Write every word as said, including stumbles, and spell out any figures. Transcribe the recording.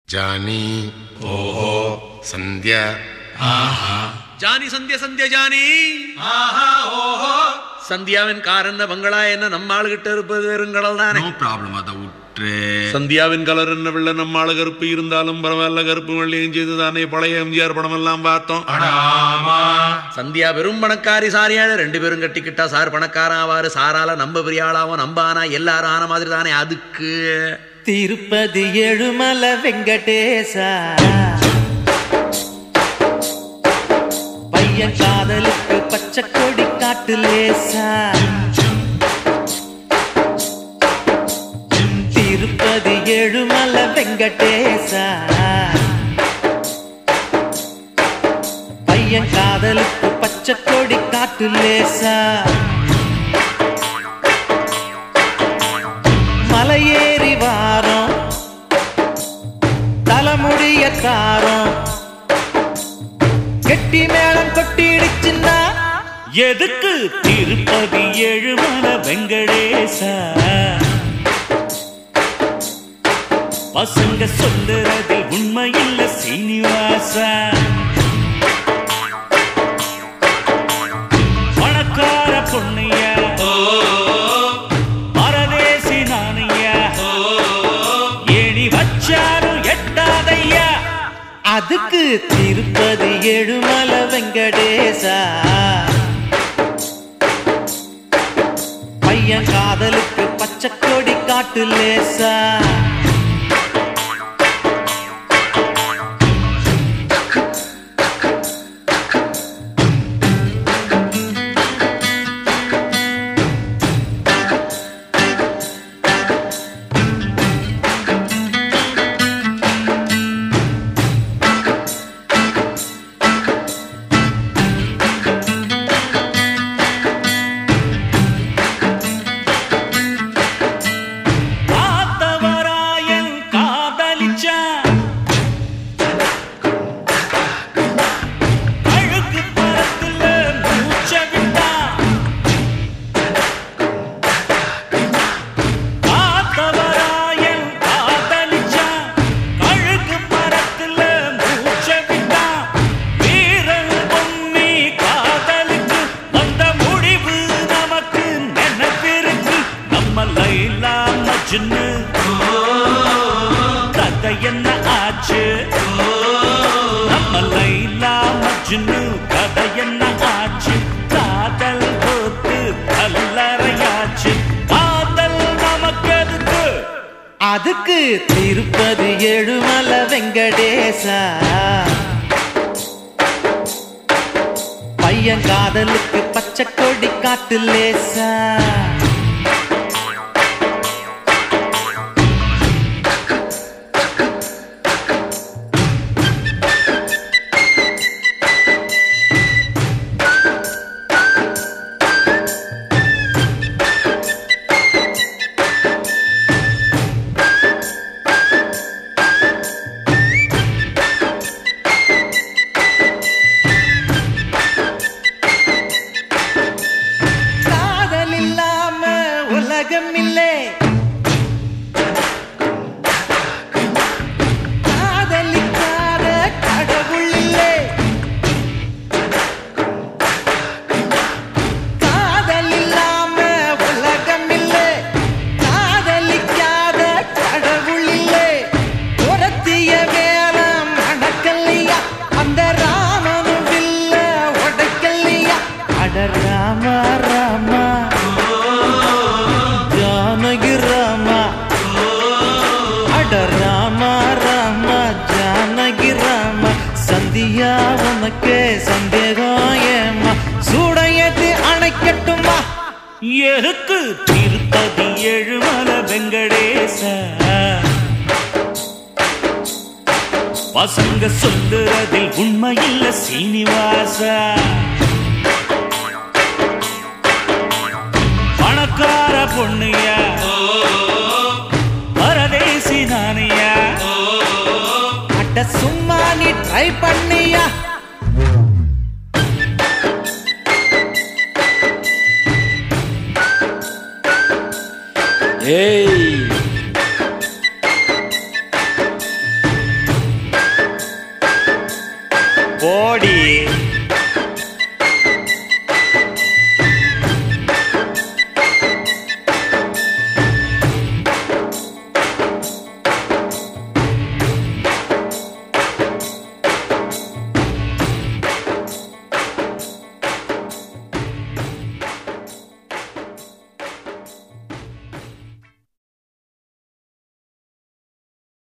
Johnny ஓஹோ சந்தியா ஆஹா Johnny Sandhya Sandhya Johnny ஆஹா ஓஹோ சந்தியாவின் கார் என்ன பங்களா என்ன நம்ம ஆளுகிட்ட இருப்பது வெறுங்கடல் தானே. No problem. அதை விட்டு சந்தியாவின் கலர் என்ன வெள்ள நம்ம ஆளு கருப்பு இருந்தாலும் பரவாயில்ல, கருப்பு வெள்ளையும் செய்து தானே பழைய எம்ஜிஆர் படம் எல்லாம் பார்த்தோம். சந்தியா பெரும் பணக்காரி சாரியாள ரெண்டு பேரும் கட்டிக்கிட்டா சார் பணக்காரன் ஆவாரு, சாரால நம்ம பெரிய ஆளாவும் நம்ம ஆனா எல்லாரும் ஆன மாதிரி தானே. அதுக்கு திருப்பதி ஏழுமலை வெங்கடேசா பையன் காதலுக்கு பச்சை கொடி காட்டு லேசா. திருப்பதி ஏழுமலை வெங்கடேசா பையன் காதலுக்கு பச்சை கொடி காட்டு லேசா. மலையேறி வாரம் தலைமுடிய காரம் கெட்டி மேளம் கொட்டிடுச்சுன்னா எதுக்கு திருப்பதி ஏழுமலை வெங்கடேசா. பசங்க சொல்லுறது உண்மையில்ல சீனிவாசா. பணக்கார பொண்ணையா பரதேசி நானையா ஏணி வச்சாலும் எட்டாதையா. அதுக்கு திருப்பதி ஏழுமலை வெங்கடேசா பையன் காதலுக்கு பச்சை கொடி காட்டு லேசா. கதை என்ன ஆச்சு நம்ம லைலா மஜ்னு, கதை என்ன ஆச்சு காதல் போத்து கல்லறையாச்சு. காதல் நமக்கு எதுக்கு? அதுக்கு திருப்பதி ஏழுமலை வெங்கடேசா பையன் காதலுக்கு பச்சை கொடி காட்டு லேசா. ராமா ராமா ஜானகி ராமா அட ராமா ராமா ஜானகி ராமா. சந்தியா உனக்கு சந்தேகம் ஏமா சூடையது அணைக்கட்டுமா. எதுக்கு திருப்பதி ஏழுமலை வெங்கடேசா பசங்க சொல்லுறதில் உண்மையில்ல சீனிவாசா. பணக்கார பொண்ணையா பரதேசி நானையா அட்ட சும்மா நீ ட்ரை பண்ணியா. ஏய் போடி